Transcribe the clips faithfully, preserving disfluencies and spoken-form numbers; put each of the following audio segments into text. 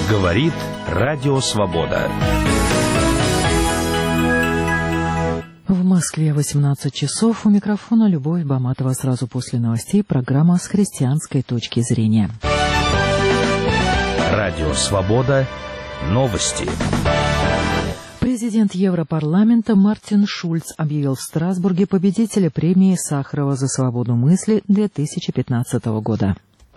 Говорит Радио Свобода. В Москве восемнадцать часов. У микрофона Любовь Баматова. Сразу после новостей программа с христианской точки зрения. Радио Свобода. Новости. Президент Европарламента Мартин Шульц объявил в Страсбурге победителя премии Сахарова за свободу мысли две тысячи пятнадцатого года.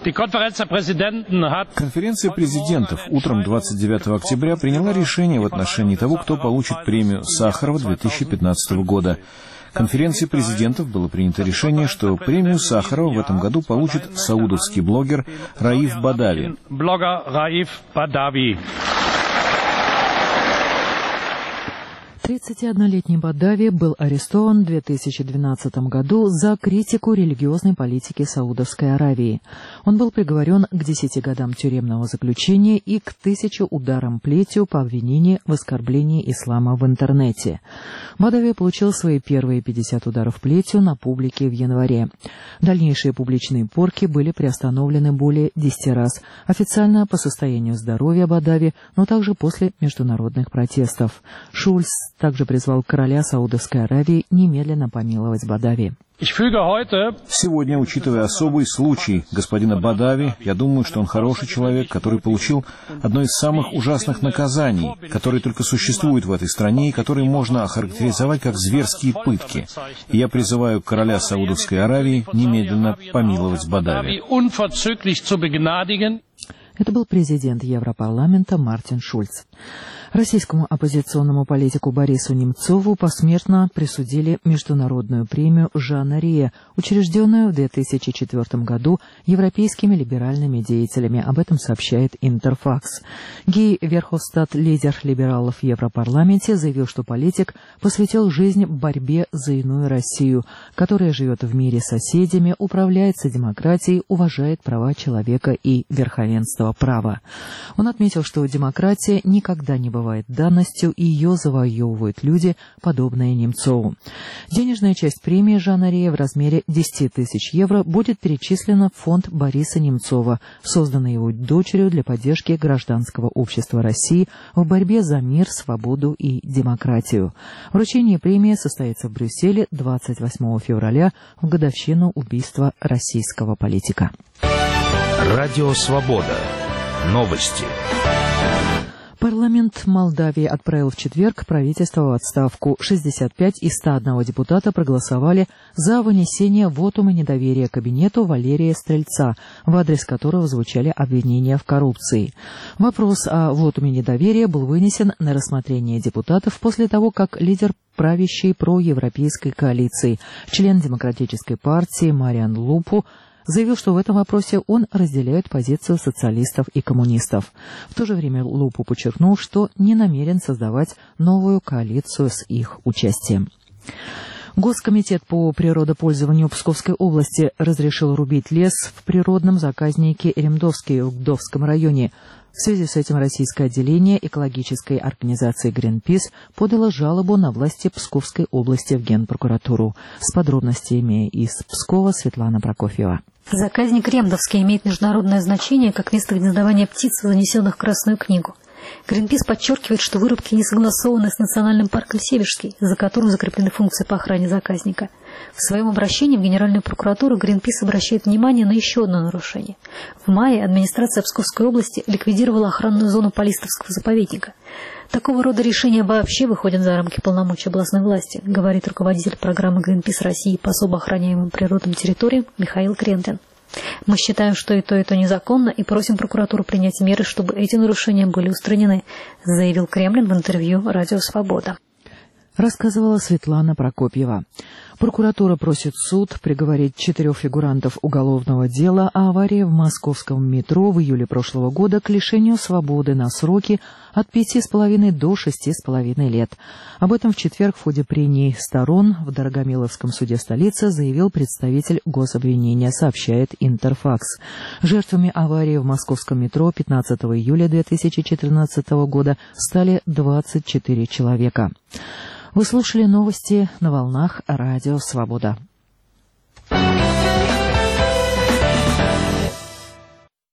Конференция президентов утром двадцать девятого октября приняла решение в отношении того, кто получит премию Сахарова две тысячи пятнадцатого года. Конференции президентов было принято решение, что премию Сахарова в этом году получит саудовский блогер Раиф Бадави. тридцатиоднолетний Бадави был арестован в две тысячи двенадцатом году за критику религиозной политики Саудовской Аравии. Он был приговорен к десяти годам тюремного заключения и к тысяче ударам плетью по обвинению в оскорблении ислама в интернете. Бадави получил свои первые пятьдесят ударов плетью на публике в январе. Дальнейшие публичные порки были приостановлены более десяти раз, официально по состоянию здоровья Бадави, но также после международных протестов. Шульц также призвал короля Саудовской Аравии немедленно помиловать Бадави. Сегодня, учитывая особый случай господина Бадави, я думаю, что он хороший человек, который получил одно из самых ужасных наказаний, которые только существуют в этой стране и которые можно охарактеризовать как зверские пытки. И я призываю короля Саудовской Аравии немедленно помиловать Бадави. Это был президент Европарламента Мартин Шульц. Российскому оппозиционному политику Борису Немцову посмертно присудили международную премию Жана Риэ, учрежденную в две тысячи четвёртом году европейскими либеральными деятелями. Об этом сообщает Интерфакс. Гий Верховстад, лидер либералов в Европарламенте, заявил, что политик посвятил жизнь борьбе за иную Россию, которая живет в мире с соседями, управляется демократией, уважает права человека и верховенство права. Он отметил, что демократия никогда не бывает бывает данностью, и ее завоевывают люди, подобные Немцову. Денежная часть премии Жана Риэ в размере десять тысяч евро будет перечислена в фонд Бориса Немцова, созданный его дочерью для поддержки гражданского общества России в борьбе за мир, свободу и демократию. Вручение премии состоится в Брюсселе двадцать восьмого февраля в годовщину убийства российского политика. Радио Свобода. Новости. Парламент Молдавии отправил в четверг правительство в отставку. шестьдесят пять из ста одного депутата проголосовали за вынесение вотума недоверия кабинету Валерия Стрельца, в адрес которого звучали обвинения в коррупции. Вопрос о вотуме недоверия был вынесен на рассмотрение депутатов после того, как лидер правящей проевропейской коалиции, член Демократической партии Мариан Лупу, заявил, что в этом вопросе он разделяет позицию социалистов и коммунистов. В то же время Лупу подчеркнул, что не намерен создавать новую коалицию с их участием. Госкомитет по природопользованию Псковской области разрешил рубить лес в природном заказнике Ремдовский в Гдовском районе. В связи с этим российское отделение экологической организации «Гринпис» подало жалобу на власти Псковской области в Генпрокуратуру. С подробностями из Пскова Светлана Прокофьева. Заказник Ремдовский имеет международное значение как место гнездования птиц, занесенных в Красную книгу. Гринпис подчеркивает, что вырубки не согласованы с Национальным парком Северский, за которым закреплены функции по охране заказника. В своем обращении в Генеральную прокуратуру Гринпис обращает внимание на еще одно нарушение. В мае администрация Псковской области ликвидировала охранную зону Полистовского заповедника. Такого рода решения вообще выходят за рамки полномочий областной власти, говорит руководитель программы Гринпис России по особо охраняемым природным территориям Михаил Крентин. Мы считаем, что и то, и то незаконно, и просим прокуратуру принять меры, чтобы эти нарушения были устранены, заявил Кремлин в интервью «Радио Свобода». Рассказывала Светлана Прокопьева. Прокуратура просит суд приговорить четырех фигурантов уголовного дела о аварии в московском метро в июле прошлого года к лишению свободы на сроки от пяти с половиной до шести с половиной лет. Об этом в четверг в ходе прений сторон в Дорогомиловском суде столицы заявил представитель гособвинения, сообщает Интерфакс. Жертвами аварии в московском метро пятнадцатого июля две тысячи четырнадцатого года стали двадцать четыре человека. Вы слушали новости на волнах Радио Свобода.